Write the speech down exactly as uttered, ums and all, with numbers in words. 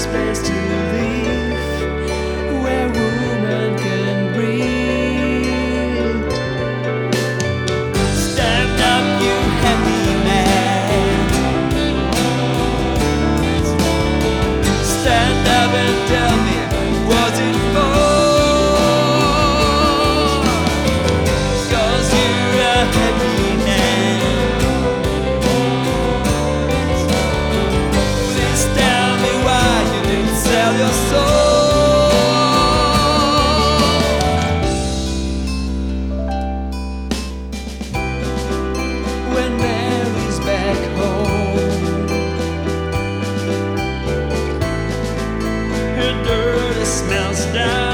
space to live where woman can breathe. Stand up, you happy man. Stand up and tell me, was it for? 'Cause you're a happy man. Please tell me why you didn't sell your soul. When Mary's back home, her dirty smells down.